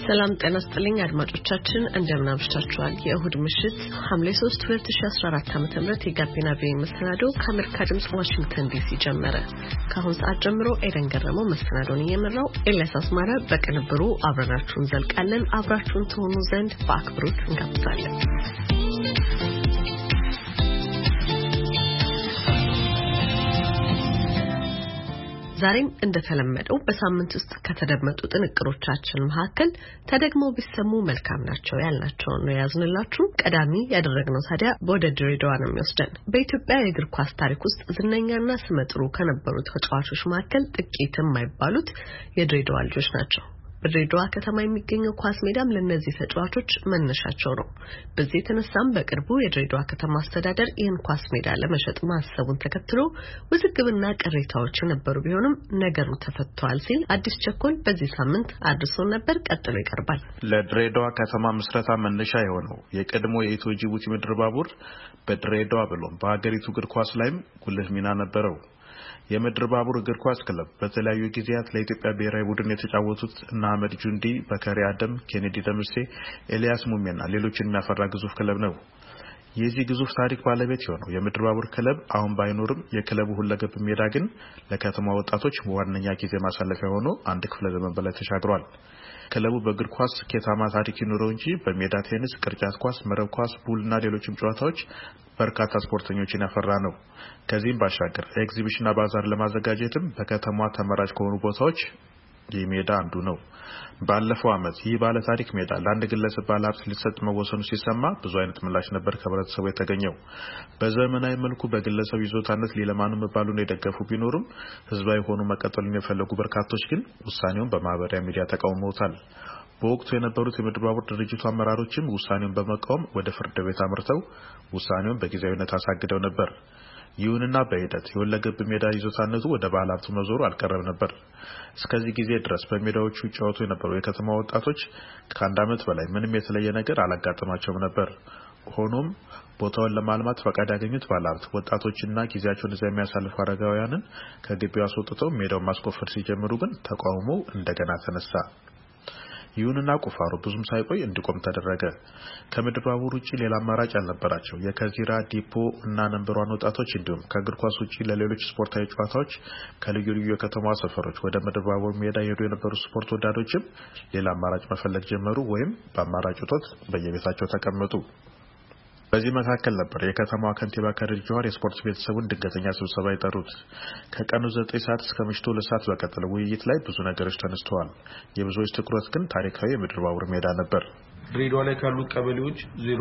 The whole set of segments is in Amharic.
ሰላም ጤና ይስጥልኝ አድማጮቻችን እንደምን አምሽታችኋል የእሁድ ምሽት ሐምሌ 3 2014 ዓ.ም የጋቢና ቪኦኤ መሰናዶ ከአሜሪካ ድምጽ ዋሽንግተን ዲሲ ጀመረ ከአሁን ሰዓት ጀምሮ ኤደን ገረመው መሰናዶን እየመራው ኤልያስ አስማረ በቅንብሩ አብረናችሁን ዘልቃለን አብራችሁን ትሆኑ ዘንድ በአክብሮት እንጋብዛለን ዛሬም እንደተለመደው በሳምንት ውስጥ ከተደመጡ ጥንቅሮቻችን መካከል ተደግሞ ቢሰሙ መልካም ናቸው ያልናቸው ነው ያዝንላችሁ ቀዳሚ ያደረግነው ታዲያ ወደ ድሬዳዋ ነው የሚወስደን በኢትዮጵያ የእግር ኳስ ታሪክ ውስጥ ዝነኛና ስመጥሩ ከነበሩ ተጫዋቾች መካከል ጥቂት የማይባሉት የድሬዳዋ ልጆች ናቸው በድሬዳዋ ከተማ የሚገኘው ኳስ ሜዳም ለነዚህ ተጫዋቾች መነሻቸው ነው በዚህ የተነሳም በቅርቡ የድሬዳዋ ከተማ አስተዳደር ይህን ኳስ ሜዳ ለመሸጥ ማሰቡን ተከትሎ ውዝግብና ቅሬታዎች የነበሩ ቢሆንም ነገሩ ተፈቷል ሲል አዲስ ቸኮል በዚህ ሳምንት አድርሶ ነበር ቀጥሎ ይቀርባል ለድሬዳዋ ከተማ ምስረታ መነሻ የሆነው የቀድሞ የኢትዮ ጅቡቲ ምድር ባቡር በድሬዳዋ ብሎም በአገሪቱ እግር ኳስ ላይም ጉልህ ሚና ነበረው የምድር ባቡር እግር ኳስ ክለብ በተለያዩ ጊዜያት ለኢትዮጵያ ብሔራዊ ቡድን የተጫወቱት እና አህመድ ጁንዲ በከሪ አደም ኬኔዲ ደምሴ ኤልያስ ሙሜና ሌሎችን የሚያፈራ ግዙፍ ክለብ ነው የዚህ ግዙፍ ታሪክ ባለቤት የሆነው የምድር ባቡር ክለብ አሁን ባይኖርም የክለቡ ሁለገብ ሜዳ ግን ለከተማ ወጣቶች ዋነኛ ጊዜ ማሳለፊያ ሆኖ አንድ ክፍለ ዘመን በላይ ተሻግሯል ክለቡ በእግር ኳስ ስኬታማ ታሪክ ይኖረው እንጂ በሜዳ ቴኒስ ቅርጫት ኳስ መረብ ኳስ ፑልና ሌሎችም ጨዋታዎች በርካታ ስፖርተኞችን ያፈራ ነው ከዚህም ባሻገር ኤግዚቢሽንና ባዛር ለማዘጋጀትም በከተማዋ ተመራጭ ከሆኑ ቦታዎች የሜዳ አንዱ ነው ባለፈው አመት ይህ ባለ ታሪክ ሜዳ ለአንድ ግለሰብ ባለሀብት ሊሰጥ መወሰኑ ሲሰማ ብዙ አይነት ምላሽ ነበር ከህብረተሰቡ የተገኘው በዘመናዊ መልኩ በግለሰብ ይዞታነት ሊለማኑ መባሉን የደገፉ ቢኖርም ህዝባዊ ሆኖ መቀጠሉን የፈለጉ በርካቶች ግን ውሳኔውን በማህበራዊ ሚዲያ ተቃውመውታል በወቅቱ የነበሩት የምድር ባቡር ድርጅቱ አመራሮችም ውሳኔውን በመቃወም ወደ ፍርድ ቤት አምርተው ውሳኔውን በጊዜያዊነት አሳግደው ነበር ይሁንና በሂደት የወለገብ ሜዳ ይዞታነቱ ወደ ባለሀብቱ መዞሩ አልቀረም ነበር እስከዚህ ጊዜ ድረስ በሜዳዎቹ ይጫወቱ የነበሩ የከተማ ወጣቶች ከአንድ አመት በላይ ምንም የተለየ ነገር አላጋጠማቸውም ነበር ሆኖም ቦታውን ለማልማት ፈቃድ ያገኙት ባለሀብት ወጣቶችና ጊዜያቸውን እዚያ የሚያሳልፉ አረጋውያንን ከግቢው አስወጥተው ሜዳውን ማስቆፈር ሲጀምሩ ግን ተቃውሞ እንደገና ተነሳ ይሁንና ቁፋሮ ብዙም ሳይቆይ እንዲቆም ተደረገ ከምድር ባቡር ውጪ ሌላ አማራጭ አልነበራቸው የከዚራ ዲፖ እና ነምበሯን ወጣቶች እንዲሁም ከእግር ኳስ ውጪ ለሌሎች ስፖርታዊ ጨዋታዎች ከልዩ ልዩ የከተማዋ ሰፈሮች ወደ ምድር ባቡር ሜዳ ይሄዱ የነበሩ ስፖርት ወዳዶችም ሌላ አማራጭ መፈለግ ጀመሩ ወይም በአማራጭ ወጥተው በየቤታቸው ተቀመጡ በዚህ መካከል ነበር የከተማዋ ከንቲባ ከድር ጀዋር የስፖርት ቤተሰቡን ድንገተኛ ስብሰባ ይጠሩት ከቀኑ 9 ሰዓት እስከ ምሽቱ 2 ሰዓት በቀጠለው ውይይት ላይ ብዙ ነገሮች ተነስተዋል የብዙዎች ትኩረት ግን ታሪካዊ የምድር ባቡር ሜዳ ነበር ድሬዳዋ ላይ ካሉት ቀበሌዎች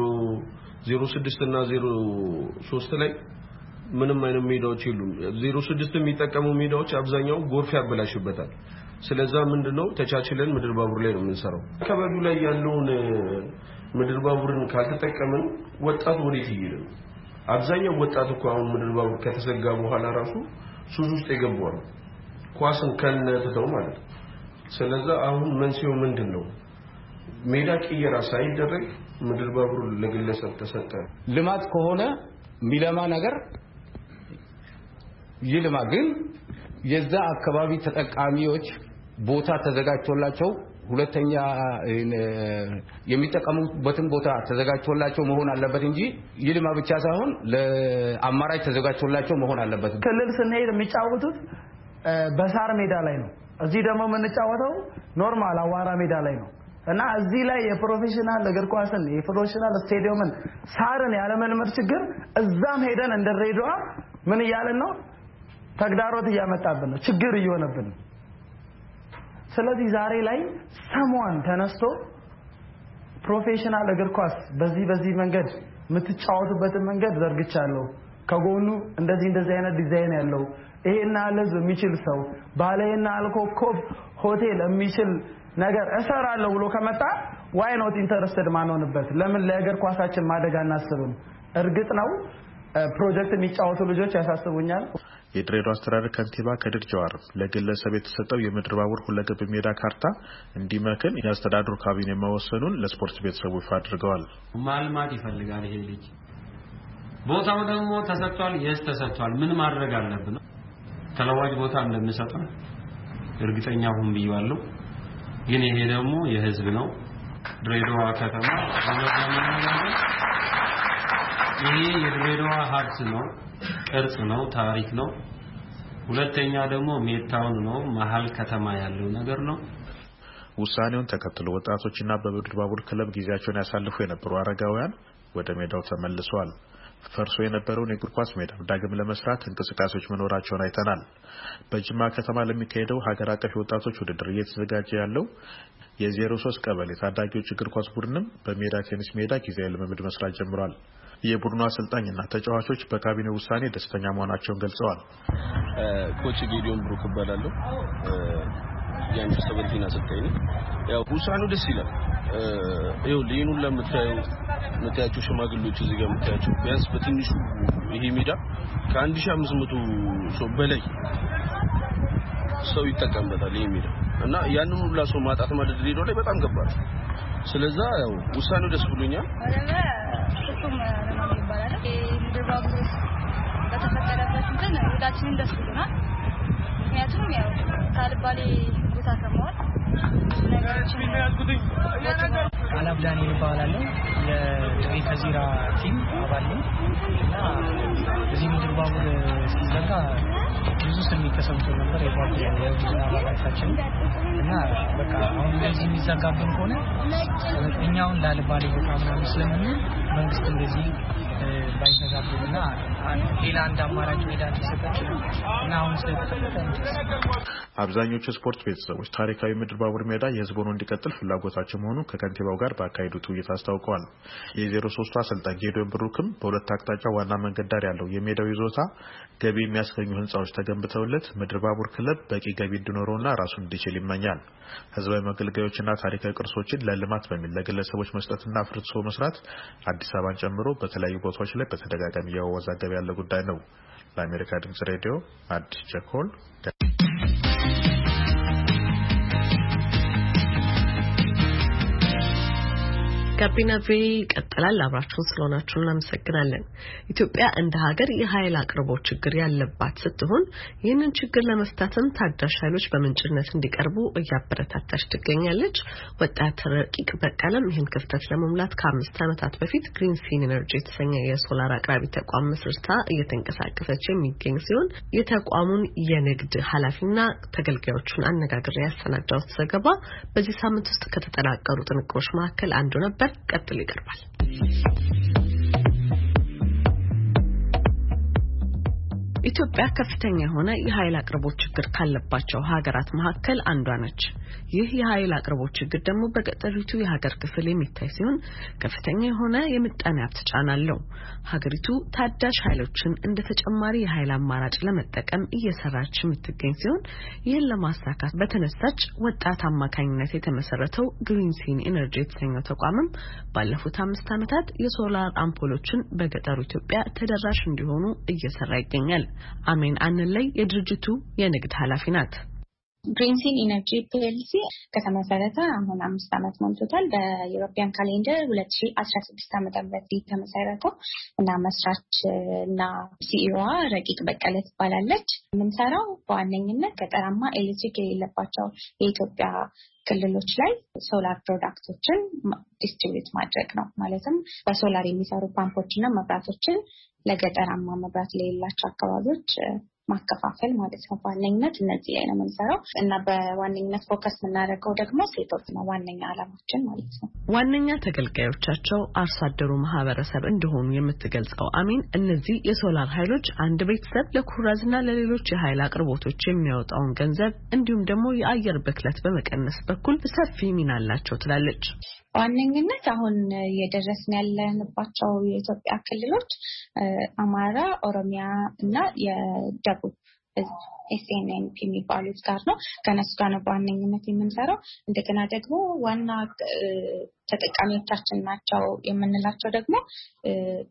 06 እና 03 ላይ ምንም አይነት ሜዳዎች የሉም 06 የሚጠቀሙ ሜዳዎች አብዛኛው ጎርፍ ያበላሽበታል ስለዛ ምንድነው ተቻችለን ምድር ባቡር ላይ ነው የምንሰራው ቀበሌው ላይ ያለውን ምድር ባቡርን ካልተጠቀምን ወጣት ወዴት ይሄዳል አብዛኛው ወጣት እኮ አሁን ምድር ባቡር ከተዘጋ በኋላ ራሱ ሱስ ውስጥ ይገባዋል ኳስን ከነተው ማለት ስለዛ አሁን መንስኤው ምንድነው ሜዳ ቅየራ ሳይደረግ ምድር ባቡር ለግለሰብ ተሰጠ ልማት ከሆነ ሚለማ ነገር ይልማ ግን የዛ አካባቢ ተጠቃሚዎች ቦታ ተዘጋጅቶላቸው ሁለተኛ የሚጠቀሙበትን ቦታ ተዘጋጅቶላቸው መሆን አለበት እንጂ ይልማ ብቻ ሳይሆን ለአማራጭ ተዘጋጅቶላቸው መሆን አለበት ክልል ስንሄድ የሚጫወቱት በሳር ሜዳ ላይ ነው እዚህ ደግሞ የምንጫወተው ኖርማል አዋራ ሜዳ ላይ ነው እና እዚህ ላይ የፕሮፌሽናል እግር ኳስን የፕሮፌሽናል ስቴዲየምን ሳርን ያለመልመድ ችግር እዛም ሄደን እንደ ድሬዳዋ ምን ይያለን ነው ተግዳሮት ያመጣብን ነው ችግር እየሆነብን ስለዚህ ዛሬ ላይ ሰሞን ተነስቶ ፕሮፌሽናል እግር ኳስ በዚህ መንገድ የምትጫወቱበት መንገድ ዘርግቻለሁ ከጎኑ እንደዚህ አይነት ዲዛይን ያለው ይሄና ለዝ የሚችል ሰው ባለየና አልኮኮብ ሆቴል የሚችል ነገር እሰራለሁ ብሎ ከመጣ why not interested ማንሆንበት ለምን ለእግር ኳሳችን ማደግ አናስብም እርግጥ ነው ፕሮጀክት የሚጫወቱ ልጆች ያሳስቡኛል የድሬዳዋ አስተዳደር ከንቲባ ከድር ጀዋር ለግለሰብ የተሰጠው የምድር ባቡር ሁለገብ ሜዳ ካርታ እንዲመከን ያስተዳድሩ ካቢኔ መወሰኑን ለስፖርት ቤተሰቡ ይፋ አድርገዋል ማልማት ይፈልጋል ይሄ ልጅ ቦታው ደግሞ ተሰጥቷል ተሰጥቷል ምን ማድረግ አለብን ተለዋጭ ቦታ እንደምሰጠው እርግጠኛ ሁን ብያለሁ ግን ይሄ ደግሞ የህዝብ ነው ድሬዳዋ ከተማ ይሄ የድሬዳዋ ሀብት ነው ቅርጽ ነው ታሪክ ነው ሁለተኛ ደግሞ ሜታውን ነው መሃል ከተማ ያለው ነገር ነው ውሳኔውን ተከትሎ ወጣቶችና በምድር ባቡር ክለብ ጊዜያቸውን ያሳልፉ የነበሩ አረጋውያን ወደ ሜዳው ተመልሰዋል ፈርሶ የነበረውን የእግር ኳስ ሜዳ ዳግም ለመስራት እንቅስቃሴዎች መኖራቸውን አይተናል በጅማ ከተማ ለሚካሄደው ሀገር አቀፍ ወጣቶች ውድድር እየተዘጋጀ ያለው የ03 ቀበሌ ታዳጊዎች እግር ኳስ ቡድንም በሜዳ ቴኒስ ሜዳ ጊዜያዊ ልምምድ መስራት ጀምሯል የቡድኑ አሰልጣኝና ተጫዋቾች በካቢኔው ውሳኔ ደስተኛ መሆናቸውን ገልጸዋል ኮች ጌዲዮን ብሩክ ባላለው የአንድ ሰበንቲና አሰልጣኝ ያው ውሳኔው ደስ ይላል ሊኑን ለምታያቸው ሽማግሌዎች እዚህ ጋር የምታያቸው ቢያንስ በትንሹ ይሄ ሜዳ ከ1500 ሰው በላይ ሰው ይጠቀምበታል ይሄ ሜዳ እና ያንን ሁሉ ሰው ማጣት ማለት ድሬዳዋ ላይ በጣም ከባድ ስለዚህ ያው ውሳኔው ደስ ብሎኛል እሱም ይባላል ምድር ባቡር በተፈጠረበት እንትን ሁላችንም ደስ ብሎናል ምክንያቱም ያው ካልባሌ ቦታ ከመዋል አላብዳኒ ይባላል የድሬ ከዚራ ቲም አባል ነው እና እዚህ ምድር ባቡር ሲዘጋ ብዙ ስሜት ተሰምቶ ነበር የቡድን አባላታችን እና በቃ አሁን ለዚህ የሚዘጋብን ሆነ እኛውን ላልባሌ ቦታ ምናምን ስለምን መንግስት እንደዚህ ባይዘጋብንና ሌላ አንድ አማራጭ ሜዳ እንዲሰጣቸው እና አሁን ስለተፈጠረ አብዛኞቹ ስፖርት ቤተሰቦች ታሪካዊ ምድር ባቡር ሜዳ የህዝብ ሆኖ እንዲቀጥል ፍላጎታቸው መሆኑን ከከንቲባው ጋር ባካሄዱት ውይይት አስታውቀዋል የ03 አሰልጣኝ ጌዲዮን ብሩክም በሁለት አቅጣጫ ዋና መንገድ ዳር ያለው የሜዳው ይዞታ ገቢ የሚያስገኙ ህንጻዎች ተገንብተውለት ምድር ባቡር ክለብ በቂ ገቢ እንዲኖረውና ራሱን እንዲችል ይመኛል ህዝባዊ መገልገያዎችና ታሪካዊ ቅርሶችን ለልማት በሚል ለግለሰቦች መስጠትና ፍርድሶ መስራት አዲስ አበባን ጨምሮ በተለያዩ ቦታዎች ላይ በተደጋጋሚ ያወዛገበ ያለ ጉዳይ ነው ለአሜሪካ ድምጽ ሬዲዮ አዲስ ቸኮል ጋቢና ቪ ቀጥላል አብራችሁን ስለሆናችሁ እናመሰግናለን ኢትዮጵያ እንደ ሀገር የኃይል አቅርቦት ችግር ያለባት ስትሆን ይህንን ችግር ለመፍታትም ታዳሽ ኃይሎች በምንጭነት እንዲቀርቡ እያበረታታች ትገኛለች ወጣት ረቂቅ በቀለም ይህን ክፍተት ለመሙላት ከ5 ዓመታት በፊት ግሪን ሲን ኤነርጂ የተሰኘ የሶላር አቅራቢ ተቋም መስርታ እየተንቀሳቀሰች የሚገኝ ሲሆን የተቋሙን የንግድ ኃላፊና ተገልጋዮቹን አነጋግረው ያሰናዳው ዘገባ በዚህ ሳምንት ውስጥ ከተጠናቀሩ ጥንቅሮች መካከል አንዱ ነበር ቀጥሎ ይቀርባል ኢትዮጵያ ከፍተኛ የሆነ የኃይል አቅርቦት ችግር ካለባቸው ሀገራት መካከል አንዷ ነች ይህ የኃይል አቅርቦት ችግር ደግሞ በገጠሪቱ የሀገር ክፍል የሚታይ ሲሆን ከፍተኛ የሆነ የምጣኔ ሀብት ጫና አለው ሀገሪቱ ታዳሽ ኃይሎችን እንደ ተጨማሪ የኃይል አማራጭ ለመጠቀም እየሰራች የምትገኝ ሲሆን ይህን ለማሳካት በተነሳች ወጣት አማካኝነት የተመሰረተው ግሪን ሲን ኤነርጂ የተሰኘው ተቋምም ባለፉት 5 ዓመታት የሶላር አምፖሎችን በገጠሩ ኢትዮጵያ ተደራሽ እንዲሆኑ እየሰራ ይገኛል አሜን አንለይ የድርጅቱ የንግድ ኃላፊ ናት ግሪን ሲን ኤነርጂ ፒኤልሲ ከተመሰረተ አሁን 5 ዓመት ሞልቶታል በዩሮፒያን ካሌንደር 2016 ዓመተ ምህረት ተመሰረተው እና መስራች እና ሲኢኦ ረቂቅ በቀለ ትባላለች የምንሰራው በዋነኝነት ገጠራማ ኤሌክትሪክ የሌለባቸው የኢትዮጵያ ክልሎች ላይ ሶላር ፕሮዳክቶችን ዲስትሪቢዩት ማድረግ ነው ማለትም በሶላር የሚሰሩ ፓምፖችና መብራቶችን ለገጠራማ መብራት ለሌላቸው አካባቢዎች ማከፋፈል ማለት ነው በዋነኝነት እነዚህ ላይ ነው የምንሰራው እና በዋነኝነት ፎከስ የምናደርገው ደግሞ ሴቶች ነው ዋነኛ ዓላማችን ማለት ነው ዋነኛ ተገልጋዮቻቸው አርሶ አደሩ ማህበረሰብ እንደሆኑ የምትገልጸው አሚን እነዚህ የሶላር ኃይሎች አንድ ቤተሰብ ለኩራዝና ለሌሎች የኃይል አቅርቦቶች የሚያወጣውን ገንዘብ እንዲሁም ደግሞ የአየር ብክለት በመቀነስ በኩል ሰፊ ሚና አላቸው ትላለች ዋነኝነት አሁን የደረስን ያለንባቸው የኢትዮጵያ ክልሎች አማራ ኦሮሚያ እና የደቡብ ኤስኤንኤንፒ የሚባሉት ጋር ነው ከነሱ ጋር ነው በዋነኝነት የምንሰራው እንደገና ደግሞ ዋና ተጠቃሚዎቻችን ናቸው የምንላቸው ደግሞ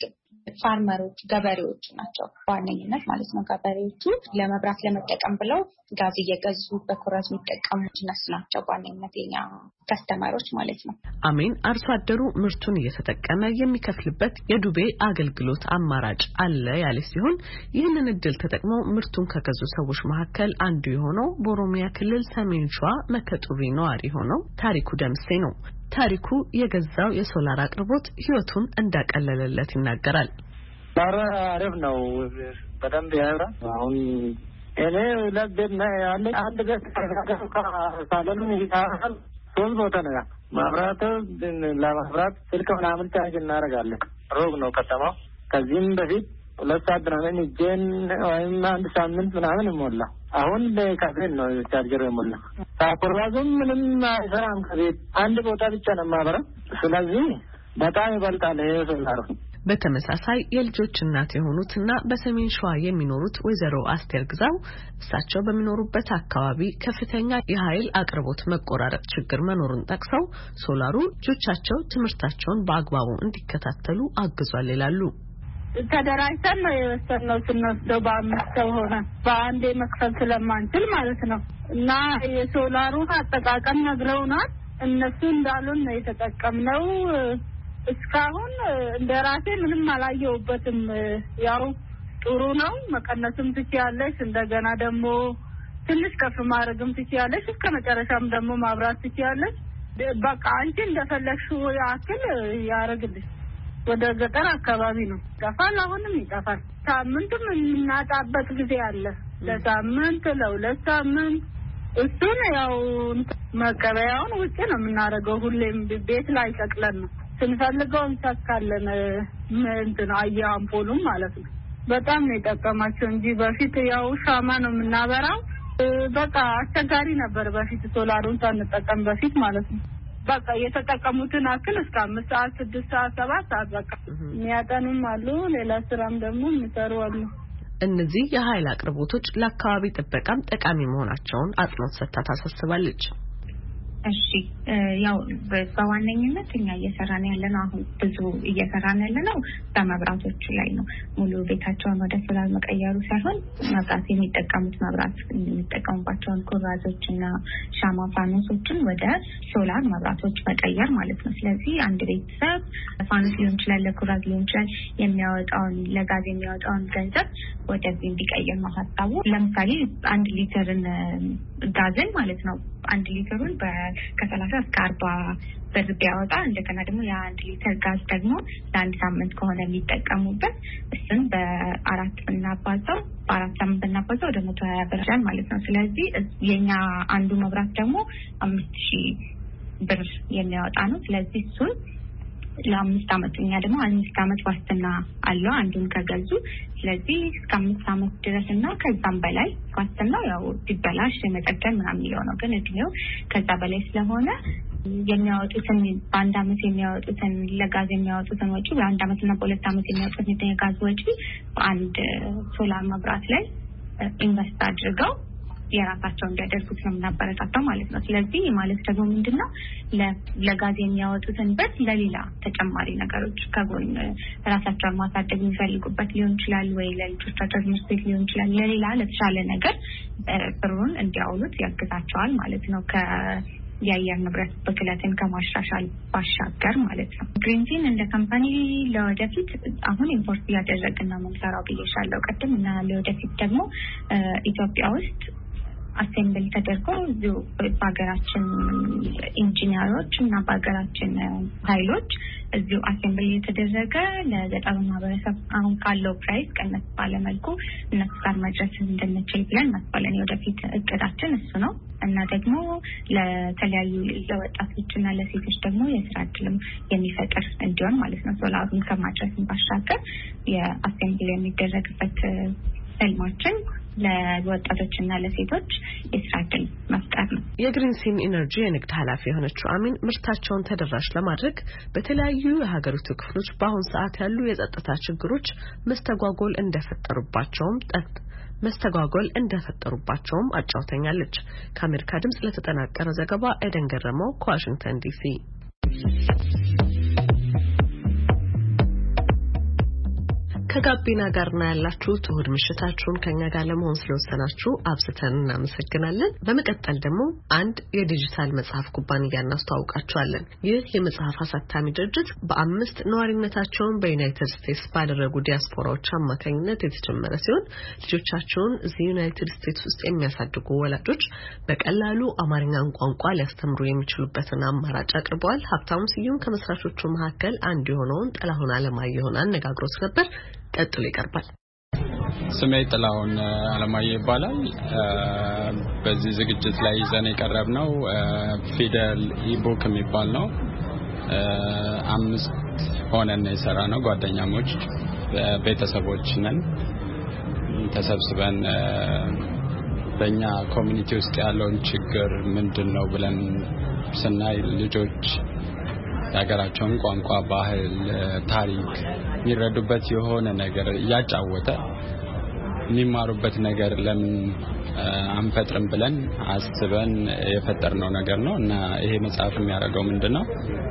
ፋርመሮች ገበሬዎች ናቸው በዋነኝነት ማለት ነው። ገበሬዎቹ ለመብራት ለመጠቀም ብለው ጋዝ እየገዙ በኩራዝ የሚጠቀሙት ናቸው በዋነኝነት የኛ ከስተመሮች ማለት ነው። አሜን አርሶ አደሩ ምርቱን እየተጠቀመ የሚከፍልበት የዱቤ አገልግሎት አማራጭ አለ ያለ ሲሆን ይህንን እድል ተጠቅመው ምርቱን ከገዙ ሰዎች መካከል አንዱ የሆነው በኦሮሚያ ክልል ሰሜን ሸዋ መከጡሪ ነዋሪ ሆነው ታሪኩ ደምሴ ነው። ታሪኩ የገዛው የሶላር አቅርቦት ህይወቱን እንዳቀለለለት ይናገራል። አሪፍ ነው በደንብ ያራ አሁን እኔ ለቤት ነው ያለ አንድ ቤት ካለሉ ይታራል ሶስት ቦታ ነው ማብራት ለማብራት ስልክ ምናምን ቻርጅ እናደርጋለን። ሮግ ነው ከተማው ከዚህም በፊት 2 ሰዓት ምናምን እጄን ወይም አንድ ሳምንት ምናምን ይሞላ አሁን በካፌን ነው ቻርጀር ይሞላ ታቆራዙም ምንም አይሰራም ከቤት አንድ ቦታ ብቻ ነው ማብራ ስለዚህ በጣም ይበልጣል የሶላር። በተመሳሳይ የልጆች እናት የሆኑትና በሰሜን ሸዋ የሚኖሩት ወይዘሮ አስቴር ግዛው እሳቸው በሚኖሩበት አካባቢ ከፍተኛ የኃይል አቅርቦት መቆራረጥ ችግር መኖሩን ጠቅሰው ሶላሩ ልጆቻቸው ትምህርታቸውን በአግባቡ እንዲከታተሉ አግዟል ይላሉ። ተደራጅተን ነው የወሰነው ስንወስደው በአምስት ሰው ሆነ በአንዴ መክፈል ስለማንችል ማለት ነው እና የሶላሩን አጠቃቀም ነግረውናል። እነሱ እንዳሉን ነው የተጠቀምነው። እስካሁን እንደራሴ ምንም አላየሁበትም። ያው ጥሩ ነው። መቀነስም ትችያለሽ፣ እንደገና ደግሞ ትንሽ ከፍ ማድረግም ትችያለሽ፣ እስከ መጨረሻም ደግሞ ማብራት ትችያለሽ። በቃ አንቺ እንደፈለግሽው ያክል ያረግልሽ። ወደ ገጠር አካባቢ ነው ይጠፋል፣ አሁንም ይጠፋል። ሳምንትም እናጣበት ጊዜ አለ፣ ለሳምንት ለሁለት ሳምንት። እሱን ያው መቀበያውን ውጪ ነው የምናደርገው። ሁሌም ቤት ላይ ሰቅለን ነው ስንፈልገው እንሰካለን። እንትን አያምፖሉም ማለት ነው። በጣም ነው የጠቀማቸው እንጂ በፊት ያው ሻማ ነው የምናበራው። በቃ አስቸጋሪ ነበር በፊት ሶላሩን ሳንጠቀም በፊት ማለት ነው። በቃ የተጠቀሙትን አክል እስከ 5 ሰዓት 6 ሰዓት 7 ሰዓት በቃ የሚያጠኑም አሉ፣ ሌላ ስራም ደግሞ የሚሰሩ አሉ። እነዚህ የኃይል አቅርቦቶች ለአካባቢ ጥበቃም ጠቃሚ መሆናቸውን አጽንኦት ሰጥታ ታሳስባለች። እሺ ያው በዋነኝነት እኛ እየሰራን ያለነው አሁን ብዙ እየሰራን ያለነው በመብራቶች ላይ ነው። ሙሉ ቤታቸውን ወደ ሶላር መቀየሩ ሳይሆን መብራት የሚጠቀሙት መብራት የሚጠቀሙባቸውን ኩራዞችና ሻማ ፋኖሶችን ወደ ሶላር መብራቶች መቀየር ማለት ነው። ስለዚህ አንድ ቤተሰብ ፋኖስ ሊሆን ይችላል፣ ለኩራዝ ሊሆን ይችላል፣ የሚያወጣውን ለጋዝ የሚያወጣውን ገንዘብ ወደዚህ እንዲቀየር ነው ሀሳቡ። ለምሳሌ 1 ሊትርን ጋዝን ማለት ነው 1 ሊትሩን ከ30 እስከ 40 ብር ቢያወጣ እንደገና ደግሞ የ1 ሊትር ጋዝ ደግሞ ለአንድ ሳምንት ከሆነ የሚጠቀሙበት እሱን በ4 ብናባዛው በ4 ሳምንት ብናባዛው ወደ 120 ብር ማለት ነው። ስለዚህ የኛ አንዱ መብራት ደግሞ 5000 ብር የሚያወጣ ነው። ስለዚህ እሱን ለ5 አመት እኛ ደግሞ 5 አመት ዋስትና አለው አንዱን ከገዙ። ስለዚህ እስከ 5 አመት ድረስና ከዛም በላይ ዋስትናው ያው ቢበላሽ የመጠገን ምናምን ነው። ግን እድሜው ከዛ በላይ ስለሆነ የሚያወጡትን በአንድ አመት የሚያወጡትን ለጋዝ የሚያወጡትን ወጪ በአንድ አመትና በ2 አመት የሚያወጡትን የጋዝ ወጪ በአንድ ሶላር መብራት ላይ ኢንቨስት አድርገው የራሳቸው እንዲያደርጉት ነው የምናበረታታው ማለት ነው። ስለዚህ ማለት ደግሞ ምንድነው ለጋዝ የሚያወጡትን በት ለሌላ ተጨማሪ ነገሮች ከጎን ራሳቸውን ማሳደግ የሚፈልጉበት ሊሆን ይችላል፣ ወይ ለልጆቻቸው ትምህርት ቤት ሊሆን ይችላል፣ ለሌላ ለተሻለ ነገር ብሩን እንዲያውሉት ያግዛቸዋል ማለት ነው። የአየር ንብረት ብክለትን ከማሻሻል ባሻገር ማለት ነው። ግሪንቲን እንደ ካምፓኒ ለወደፊት አሁን ኢምፖርት እያደረግን ነው የምንሰራው ብዬሻለሁ ቅድም እና ለወደፊት ደግሞ ኢትዮጵያ ውስጥ አሴምብል ተደርጎ እዚሁ በሀገራችን ኢንጂነሮች እና በሀገራችን ኃይሎች እዚሁ አሴምብል የተደረገ ለገጠሩ ማህበረሰብ አሁን ካለው ፕራይስ ቀነስ ባለ መልኩ እነሱ ጋር መድረስ እንድንችል ብለን እናስባለን። የወደፊት እቅዳችን እሱ ነው እና ደግሞ ለተለያዩ ለወጣቶችና ለሴቶች ደግሞ የስራ እድልም የሚፈጥር እንዲሆን ማለት ነው። ሶላሩን ከማድረስን ባሻገር የአሴምብል የሚደረግበት ህልማችን ለወጣቶችና ለሴቶች የስራ እድል መፍጠር ነው። የግሪንሲን ኢነርጂ የንግድ ኃላፊ የሆነችው አሚን ምርታቸውን ተደራሽ ለማድረግ በተለያዩ የሀገሪቱ ክፍሎች በአሁን ሰዓት ያሉ የጸጥታ ችግሮች መስተጓጎል እንደፈጠሩባቸውም አጫውተኛለች። ከአሜሪካ ድምጽ ለተጠናቀረ ዘገባ ኤደን ገረመው ከዋሽንግተን። ዲሲ ከጋቢና ጋር ነው ያላችሁት። እሁድ ምሽታችሁን ከኛ ጋር ለመሆን ስለወሰናችሁ አብዝተን እናመሰግናለን። በመቀጠል ደግሞ አንድ የዲጂታል መጽሐፍ ኩባንያ እናስተዋውቃችኋለን። ይህ የመጽሐፍ አሳታሚ ድርጅት በአምስት ነዋሪነታቸውን በዩናይትድ ስቴትስ ባደረጉ ዲያስፖራዎች አማካኝነት የተጀመረ ሲሆን ልጆቻቸውን እዚህ ዩናይትድ ስቴትስ ውስጥ የሚያሳድጉ ወላጆች በቀላሉ አማርኛን ቋንቋ ሊያስተምሩ የሚችሉበትን አማራጭ አቅርበዋል። ሀብታሙ ስዩም ከመስራቾቹ መካከል አንዱ የሆነውን ጥላሁን አለማየሁን አነጋግሮት ነበር። ቀጥሎ ይቀርባል። ስሜ ጥላሁን አለማየሁ ይባላል። በዚህ ዝግጅት ላይ ይዘን የቀረብነው ፊደል ኢቡክ የሚባል ነው። 5 ሆነን የሰራነው ጓደኛሞች ቤተሰቦች ነን። ተሰብስበን በእኛ ኮሚኒቲ ውስጥ ያለውን ችግር ምንድነው ብለን ስናይ ልጆች የሀገራቸውን ቋንቋ፣ ባህል፣ ታሪክ የሚረዱበት የሆነ ነገር እያጫወተ የሚማሩበት ነገር ለምን አንፈጥርም ብለን አስበን የፈጠርነው ነገር ነው እና ይሄ መጽሐፍ የሚያደርገው ምንድነው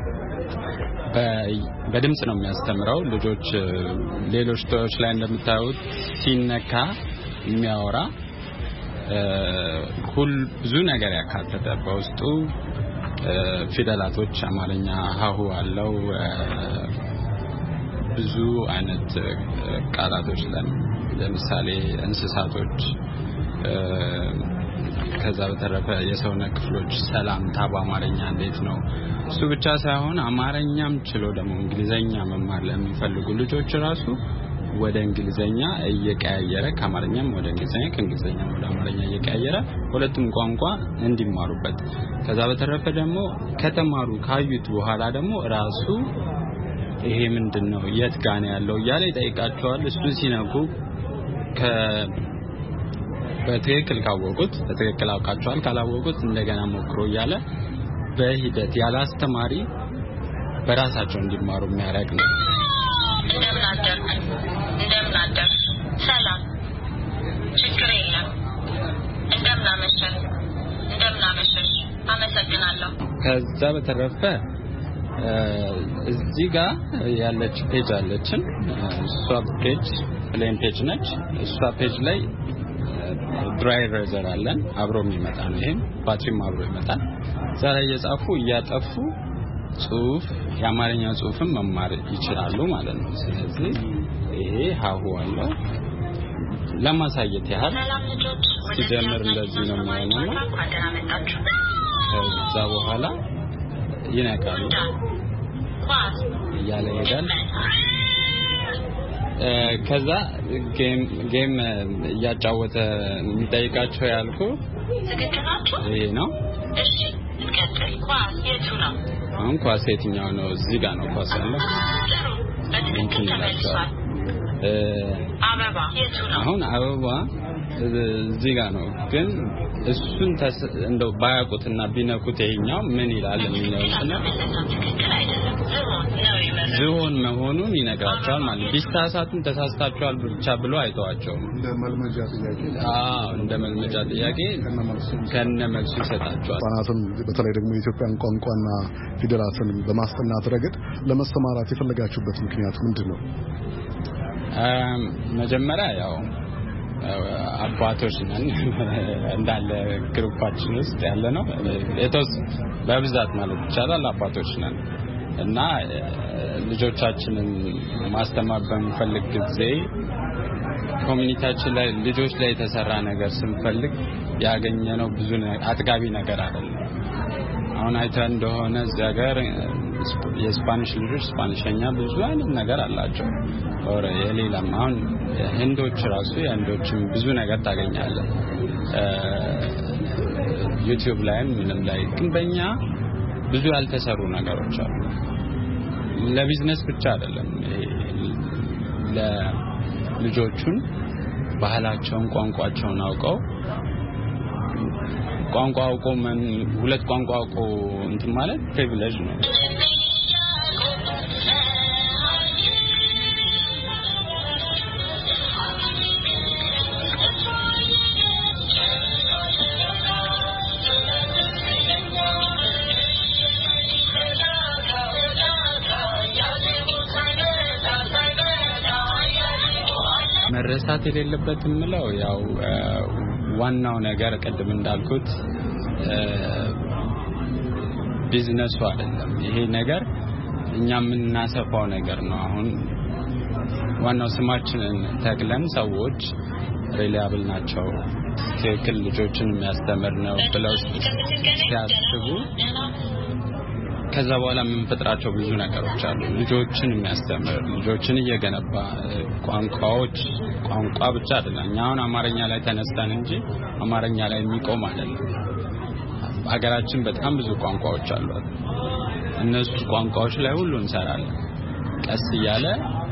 በድምጽ ነው የሚያስተምረው። ልጆች ሌሎች ቶዎች ላይ እንደምታዩት ሲነካ የሚያወራ ብዙ ነገር ያካተተ በውስጡ ፊደላቶች አማርኛ ሀሁ አለው። ብዙ አይነት ቃላቶች ለምሳሌ እንስሳቶች፣ ከዛ በተረፈ የሰውነት ክፍሎች፣ ሰላምታ በአማርኛ እንዴት ነው። እሱ ብቻ ሳይሆን አማርኛም ችሎ ደግሞ እንግሊዘኛ መማር ለሚፈልጉ ልጆች ራሱ ወደ እንግሊዘኛ እየቀያየረ ከአማርኛም ወደ እንግሊዘኛ ከእንግሊዘኛም ወደ አማርኛ እየቀያየረ ሁለቱም ቋንቋ እንዲማሩበት። ከዛ በተረፈ ደግሞ ከተማሩ ካዩት በኋላ ደግሞ ራሱ ይሄ ምንድነው የት ጋር ነው ያለው እያለ ይጠይቃቸዋል። እሱ ሲነኩ በትክክል ካወቁት በትክክል አውቃቸዋል፣ ካላወቁት እንደገና ሞክሮ እያለ በሂደት ያለ አስተማሪ በራሳቸው እንዲማሩ የሚያደርግ ነው። እንደምናደር ሰላም፣ ችግር የለም፣ እንደምናመሸሽ አመሰግናለሁ። ከዛ በተረፈ እዚህ ጋር ያለች ፔጅ አለችን። እሷ ፔጅ ፕሌን ፔጅ ነች። እሷ ፔጅ ላይ ድራይ ሬዘር አለን አብሮ የሚመጣ ነው። ይሄም ባትሪም አብሮ ይመጣል። ዛሬ እየጻፉ እያጠፉ ጽሁፍ የአማርኛ ጽሁፍን መማር ይችላሉ ማለት ነው። ስለዚህ ይሄ ሀሁ አለው ለማሳየት ያህል ሲጀምር እንደዚህ ነው የሚሆነው። ከዛ በኋላ ይነካሉ እያለ ይሄዳል። ከዛ ጌም እያጫወተ የሚጠይቃቸው ያልኩ ይሄ ነው። እሺ እንቀጥል። ኳስ የቱ ነው? አሁን ኳስ የትኛው ነው? እዚህ ጋር ነው ኳስ ያለው። እንትን ይላቸዋል። አበባ የቱ ነው? አሁን አበባ እዚህ ጋር ነው። ግን እሱን እንደው ባያውቁትና ቢነኩት ይሄኛው ምን ይላል የሚለው ዝሆን መሆኑን ይነግራቸዋል ማለት ነው። ቢሳሳቱም ተሳስታቸዋል ብቻ ብሎ አይተዋቸውም። እንደ መልመጃ ጥያቄ ከነመልሱ ይሰጣቸዋል። ህጻናትን በተለይ ደግሞ የኢትዮጵያን ቋንቋና ፊደላትን በማስጠናት ረገድ ለመስተማራት የፈለጋችሁበት ምክንያት ምንድን ነው? መጀመሪያ ያው አባቶች ነን እንዳለ ግሩፓችን ውስጥ ያለ ነው። በብዛት ማለት ይቻላል አባቶች ነን እና ልጆቻችንን ማስተማር በሚፈልግ ጊዜ ኮሚኒቲያችን ላይ ልጆች ላይ የተሰራ ነገር ስንፈልግ ያገኘነው ብዙ አጥጋቢ ነገር አይደለም። አሁን አይተን እንደሆነ እዚህ ሀገር የስፓኒሽ ልጆች ስፓኒሽኛ ብዙ አይነት ነገር አላቸው። ኦር የሌላም አሁን ህንዶች ራሱ የህንዶችም ብዙ ነገር ታገኛለህ ዩቲዩብ ላይም ምንም ላይ። ግን በእኛ ብዙ ያልተሰሩ ነገሮች አሉ። ለቢዝነስ ብቻ አይደለም፣ ለልጆቹን ባህላቸውን ቋንቋቸውን አውቀው ቋንቋ አውቆ ሁለት ቋንቋ አውቆ እንትን ማለት ፕሪቪሌጅ ነው። መረሳት የሌለበት ምለው ያው ዋናው ነገር ቀደም እንዳልኩት ቢዝነሱ አይደለም ይሄ ነገር እኛ የምናሰፋው ነገር ነው አሁን ዋናው ስማችንን ተክለን ሰዎች ሪላብል ናቸው ትክክል ልጆችን የሚያስተምር ነው ብለው ሲያስቡ ከዛ በኋላ የምንፈጥራቸው ብዙ ነገሮች አሉ ልጆችን የሚያስተምር ልጆችን እየገነባ ቋንቋ ብቻ አይደለም እኛ አሁን አማርኛ ላይ ተነስተን እንጂ አማርኛ ላይ የሚቆም አይደለም ሀገራችን በጣም ብዙ ቋንቋዎች አሉ እነሱ ቋንቋዎች ላይ ሁሉ እንሰራለን ቀስ እያለ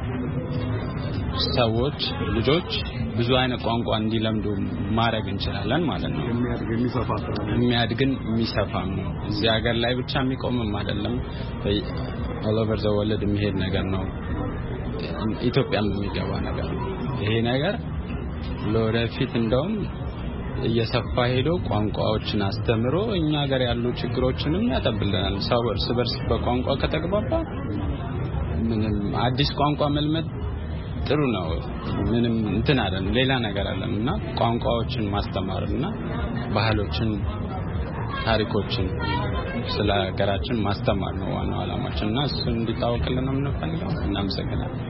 ሰዎች ልጆች ብዙ አይነት ቋንቋ እንዲለምዱ ማድረግ እንችላለን ማለት ነው የሚያድግን የሚሰፋም ነው እዚህ ሀገር ላይ ብቻ የሚቆምም አይደለም all over the world የሚሄድ ነገር ነው ኢትዮጵያም የሚገባ ነገር ነው ይሄ ነገር ለወደፊት እንደውም እየሰፋ ሄዶ ቋንቋዎችን አስተምሮ እኛ ሀገር ያሉ ችግሮችንም ያጠብልናል ሰው እርስ በርስ በቋንቋ ከተግባባ ምንም አዲስ ቋንቋ መልመድ ጥሩ ነው ምንም እንትን አይደለም ሌላ ነገር አይደለምና ቋንቋዎችን ማስተማርና ባህሎችን ታሪኮችን ስለ ሀገራችን ማስተማር ነው ዋናው ዓላማችንና እሱ እንዲታወቅልን ነው የምንፈልገው እናመሰግናለን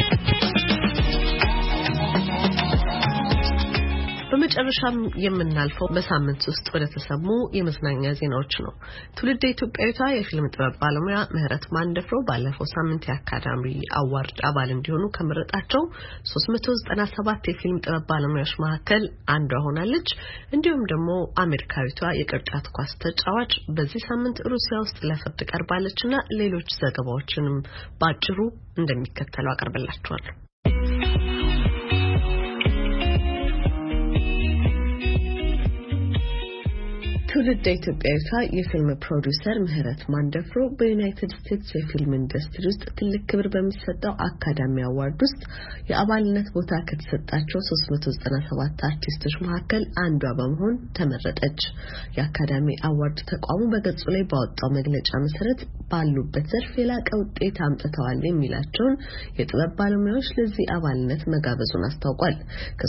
በመጨረሻም የምናልፈው በሳምንት ውስጥ ወደ ተሰሙ የመዝናኛ ዜናዎች ነው ትውልደ ኢትዮጵያዊቷ የፊልም ጥበብ ባለሙያ ምህረት ማንደፍሮ ባለፈው ሳምንት የአካዳሚ አዋርድ አባል እንዲሆኑ ከመረጣቸው 397 የፊልም ጥበብ ባለሙያዎች መካከል አንዷ ሆናለች እንዲሁም ደግሞ አሜሪካዊቷ የቅርጫት ኳስ ተጫዋች በዚህ ሳምንት ሩሲያ ውስጥ ለፍርድ ቀርባለችና ሌሎች ዘገባዎችንም ባጭሩ እንደሚከተለው አቀርብላችኋለሁ ትውልደ ኢትዮጵያዊቷ የፊልም ፕሮዲዩሰር ምህረት ማንደፍሮ በዩናይትድ ስቴትስ የፊልም ኢንዱስትሪ ውስጥ ትልቅ ክብር በሚሰጠው አካዳሚ አዋርድ ውስጥ የአባልነት ቦታ ከተሰጣቸው 397 አርቲስቶች መካከል አንዷ በመሆን ተመረጠች። የአካዳሚ አዋርድ ተቋሙ በገጹ ላይ ባወጣው መግለጫ መሰረት ባሉበት ዘርፍ የላቀ ውጤት አምጥተዋል የሚላቸውን የጥበብ ባለሙያዎች ለዚህ አባልነት መጋበዙን አስታውቋል።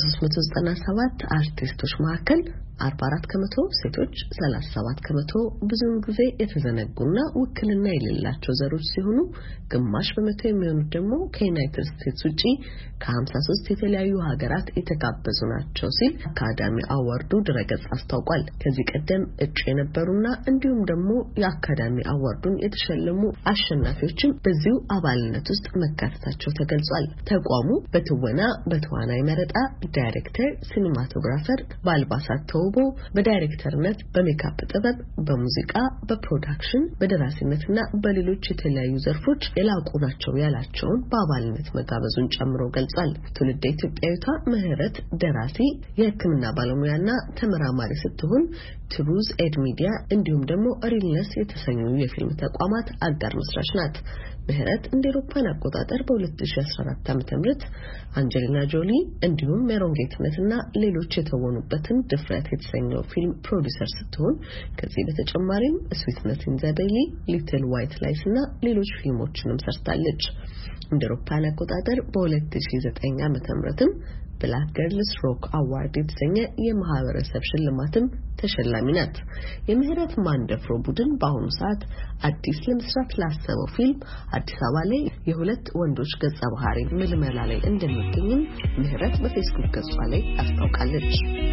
ከ397 አርቲስቶች መካከል 44% ሴቶች 37% ብዙውን ጊዜ የተዘነጉና ውክልና የሌላቸው ዘሮች ሲሆኑ ግማሽ በመቶ የሚሆኑት ደግሞ ከዩናይትድ ስቴትስ ውጪ ከ53 የተለያዩ ሀገራት የተጋበዙ ናቸው ሲል አካዳሚ አዋርዱ ድረገጽ አስታውቋል። ከዚህ ቀደም እጩ የነበሩና እንዲሁም ደግሞ የአካዳሚ አዋርዱን የተሸለሙ አሸናፊዎችም በዚሁ አባልነት ውስጥ መካተታቸው ተገልጿል። ተቋሙ በትወና፣ በተዋናይ መረጣ፣ ዳይሬክተር፣ ሲኒማቶግራፈር፣ በአልባሳት ተውቦ፣ በዳይሬክተርነት፣ በሜካፕ ጥበብ፣ በሙዚቃ፣ በፕሮዳክሽን፣ በደራሲነትና በሌሎች የተለያዩ ዘርፎች የላቁ ናቸው ያላቸውን በአባልነት መጋበዙን ጨምሮ ገልጿል። ትውልደ ኢትዮጵያዊቷ ምህረት ደራሲ፣ የሕክምና ባለሙያና ተመራማሪ ስትሆን ትሩዝ ኤድ ሚዲያ እንዲሁም ደግሞ ሪልነስ የተሰኙ የፊልም ተቋማት አጋር መስራች ናት። ምህረት እንደ አውሮፓውያን አቆጣጠር በ2014 ዓ.ም አንጀሊና ጆሊ እንዲሁም ሜሮን ጌትነትና ሌሎች የተወኑበትን ድፍረት የተሰኘው ፊልም ፕሮዲዩሰር ስትሆን ከዚህ በተጨማሪም ስዊትነስ ኢን ዘ ዴይሊ፣ ሊትል ዋይት ላይስ እና ሌሎች ፊልሞችንም ሰርታለች። እንደ አውሮፓውያን አቆጣጠር በ2009 ዓ.ም ብላክ ገርልስ ሮክ አዋርድ የተሰኘ የማህበረሰብ ሽልማትም ተሸላሚ ናት። የምህረት ማንደፍሮ ቡድን በአሁኑ ሰዓት አዲስ ለመስራት ላሰበው ፊልም አዲስ አበባ ላይ የሁለት ወንዶች ገጸ ባህሪ ምልመላ ላይ እንደሚገኝም ምህረት በፌስቡክ ገጿ ላይ አስታውቃለች።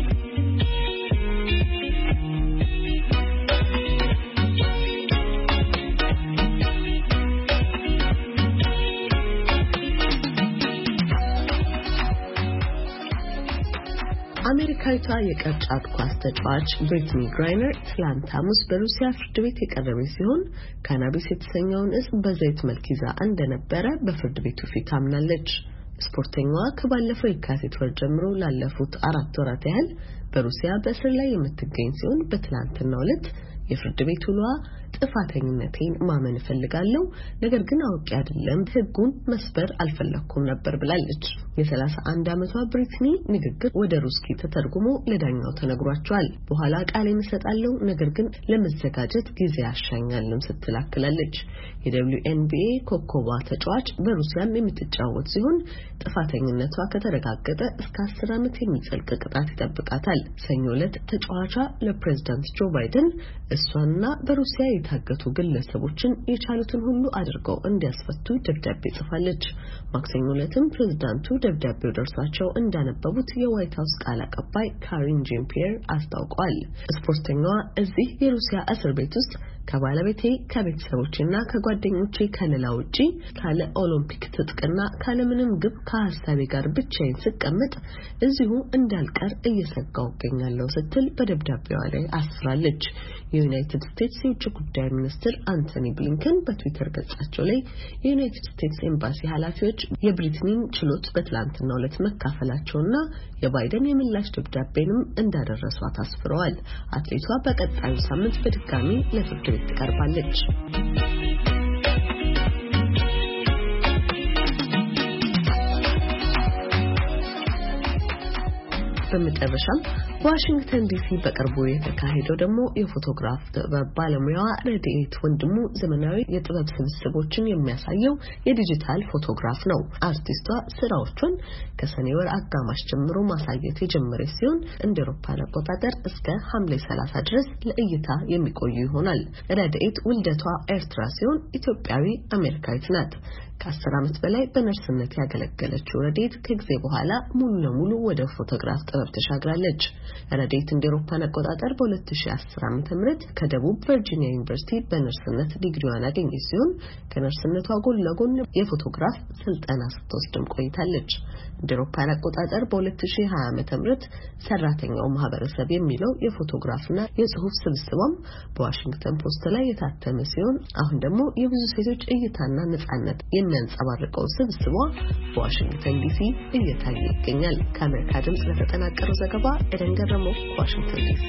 አሜሪካዊቷ የቅርጫት ኳስ ተጫዋች ብሪትኒ ግራይነር ትላንት ሐሙስ በሩሲያ ፍርድ ቤት የቀረበች ሲሆን ካናቢስ የተሰኘውን እጽ በዘይት መልክ ይዛ እንደነበረ በፍርድ ቤቱ ፊት አምናለች። ስፖርተኛዋ ከባለፈው የካቲት ወር ጀምሮ ላለፉት 4 ወራት ያህል በሩሲያ በእስር ላይ የምትገኝ ሲሆን በትላንትናው ዕለት የፍርድ ቤት ውሏ ጥፋተኝነቴን ማመን ፈልጋለሁ ነገር ግን አውቄ አይደለም ህጉን መስበር አልፈለኩም ነበር ብላለች የ31 ዓመቷ ብሪትኒ ንግግር ወደ ሩስኪ ተተርጉሞ ለዳኛው ተነግሯቸዋል በኋላ ቃሌን እሰጣለሁ ነገር ግን ለመዘጋጀት ጊዜ ያሻኛልም ስትል አክላለች የWNBA ኮከቧ ተጫዋች በሩሲያም የምትጫወት ሲሆን ጥፋተኝነቷ ከተረጋገጠ እስከ 10 ዓመት የሚጸልቅ ቅጣት ይጠብቃታል ሰኞ ዕለት ተጫዋቿ ለፕሬዝዳንት ጆ ባይደን እሷና በሩሲያ የታገቱ ግለሰቦችን የቻሉትን ሁሉ አድርገው እንዲያስፈቱ ደብዳቤ ጽፋለች ማክሰኞ ዕለትም ፕሬዝዳንቱ ደብዳቤው ደርሷቸው እንዳነበቡት የዋይት ሃውስ ቃል አቀባይ ካሪን ጄን-ፒየር አስታውቀዋል ስፖርተኛዋ እዚህ የሩሲያ እስር ቤት ውስጥ ከባለቤቴ ከቤተሰቦቼና ከጓደኞቼ ከሌላ ውጪ ካለ ኦሎምፒክ ትጥቅና ካለ ምንም ግብ ከሐሳቤ ጋር ብቻዬን ስቀመጥ እዚሁ እንዳልቀር እየሰጋው እገኛለሁ ስትል በደብዳቤዋ ላይ አስፍራለች የዩናይትድ ስቴትስ የውጭ ጉዳይ ሚኒስትር አንቶኒ ብሊንከን በትዊተር ገጻቸው ላይ የዩናይትድ ስቴትስ ኤምባሲ ኃላፊዎች የብሪትኒን ችሎት በትላንትናው ዕለት መካፈላቸውና የባይደን የምላሽ ደብዳቤንም እንዳደረሷት አስፍረዋል አትሌቷ በቀጣዩ ሳምንት በድጋሚ ለፍርድ ቤት ትቀርባለች በመጨረሻም ዋሽንግተን ዲሲ በቅርቡ የተካሄደው ደግሞ የፎቶግራፍ ባለሙያዋ ረድኤት ወንድሙ ዘመናዊ የጥበብ ስብስቦችን የሚያሳየው የዲጂታል ፎቶግራፍ ነው አርቲስቷ ስራዎቿን ከሰኔ ወር አጋማሽ ጀምሮ ማሳየት የጀመረች ሲሆን እንደ አውሮፓውያን አቆጣጠር እስከ ሐምሌ 30 ድረስ ለእይታ የሚቆዩ ይሆናል ረድኤት ውልደቷ ኤርትራ ሲሆን ኢትዮጵያዊ አሜሪካዊት ናት ከ10 ዓመት በላይ በነርስነት ያገለገለችው ረድኤት ከጊዜ በኋላ ሙሉ ለሙሉ ወደ ፎቶግራፍ ጥበብ ተሻግራለች ረድኤት እንደ አውሮፓውያን አቆጣጠር በ2010 ዓ.ም ከደቡብ ቨርጂኒያ ዩኒቨርሲቲ በነርስነት ዲግሪዋን ያገኘች ሲሆን ከነርስነቷ ጎን ለጎን የፎቶግራፍ ስልጠና ስትወስድም ቆይታለች እንደ አውሮፓውያን አቆጣጠር በ2020 ዓ.ም ሰራተኛው ማህበረሰብ የሚለው የፎቶግራፍና የጽሑፍ ስብስቧም በዋሽንግተን ፖስት ላይ የታተመ ሲሆን አሁን ደግሞ የብዙ ሴቶች እይታና ነጻነት የሚያንጸባርቀው ስብስቧ በዋሽንግተን ዲሲ እየታየ ይገኛል ከአሜሪካ ድምጽ ለተጠናቀረው ዘገባ ኤደን ገረመው ዋሽንግተን ዲሲ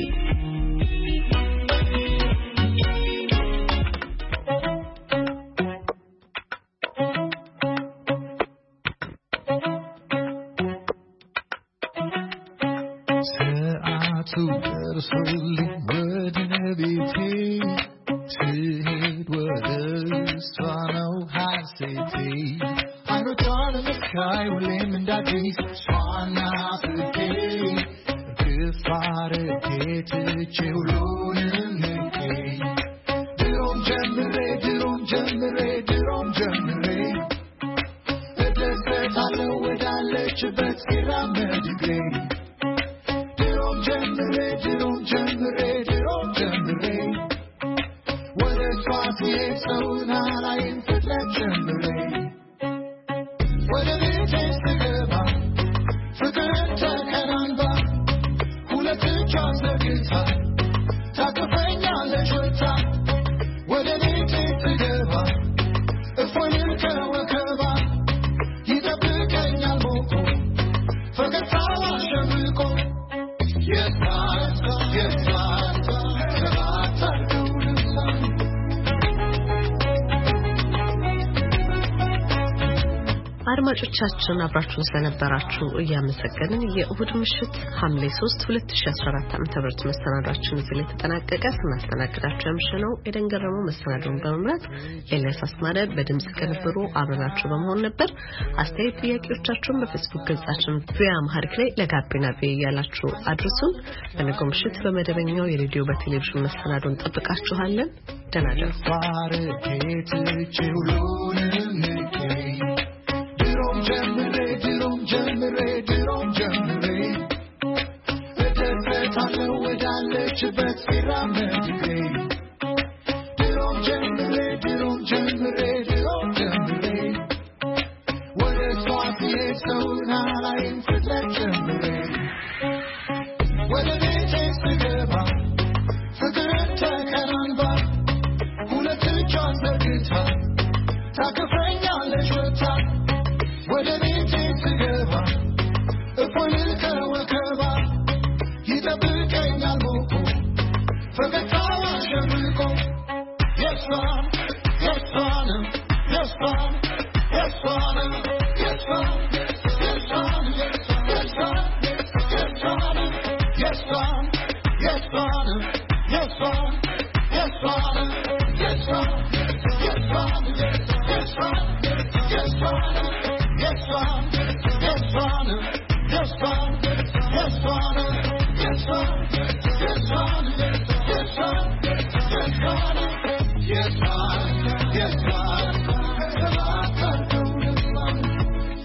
አድማጮቻችን አብራችሁን ስለነበራችሁ እያመሰገንን የእሁድ ምሽት ሐምሌ 3 2014 ዓ.ም መሰናዷችን እዚህ ላይ ተጠናቀቀ ስናስተናግዳችሁ ያመሸነው ኤደን ገረመው መሰናዶውን በመምራት ኤልያስ አስማረ በድምጽ ቅንብሩ አብረናችሁ በመሆን ነበር አስተያየት ጥያቄዎቻችሁን በፌስቡክ ገጻችን ቪያ ማህሪክ ላይ ለጋቢና ቪ ያላችሁ አድርሱን በነገው ምሽት በመደበኛው የሬዲዮ በቴሌቪዥን መሰናዶን ጠብቃችኋለን ደህና Yes,